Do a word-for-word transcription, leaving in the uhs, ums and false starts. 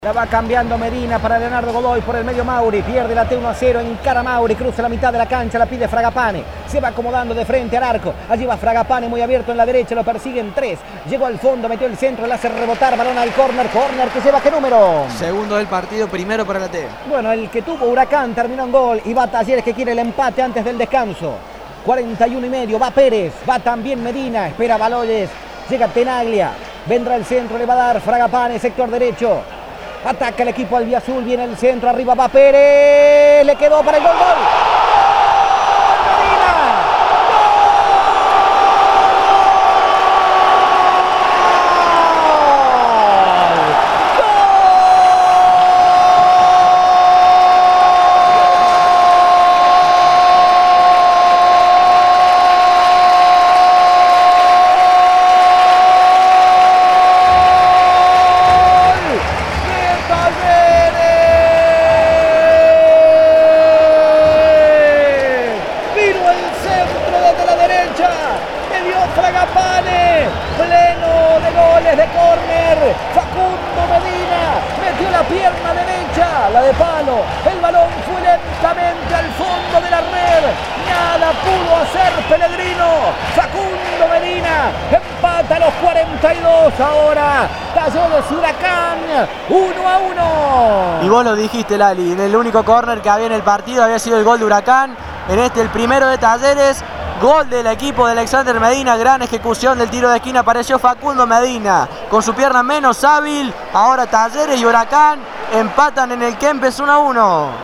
La va cambiando Medina para Leonardo Godoy por el medio Mauri, pierde la T uno a cero, encara Mauri, cruza la mitad de la cancha, la pide Fragapane, se va acomodando de frente al arco, allí va Fragapane muy abierto en la derecha, lo persiguen tres, llegó al fondo, metió el centro, le hace rebotar, balón al córner, córner que lleva ¿qué número? Segundo del partido, primero para la T. Bueno, el que tuvo Huracán terminó en gol y va Talleres que quiere el empate antes del descanso. cuarenta y uno y medio, va Pérez, va también Medina, espera Baloyes, llega Tenaglia, vendrá el centro, le va a dar Fragapane, sector derecho. Ataca el equipo albiazul, viene el centro, arriba va Pérez, le quedó para el gol, gol. Fragapane, pleno de goles de córner, Facundo Medina metió la pierna derecha, la de palo, el balón fue lentamente al fondo de la red, nada pudo hacer Pellegrino, Facundo Medina empata a los cuarenta y dos, ahora Talleres Huracán, uno a uno. Y vos lo dijiste, Lali, en el único córner que había en el partido había sido el gol de Huracán, en este el primero de Talleres. Gol del equipo de Alexander Medina, gran ejecución del tiro de esquina, apareció Facundo Medina con su pierna menos hábil. Ahora Talleres y Huracán empatan en el Kempes uno a uno.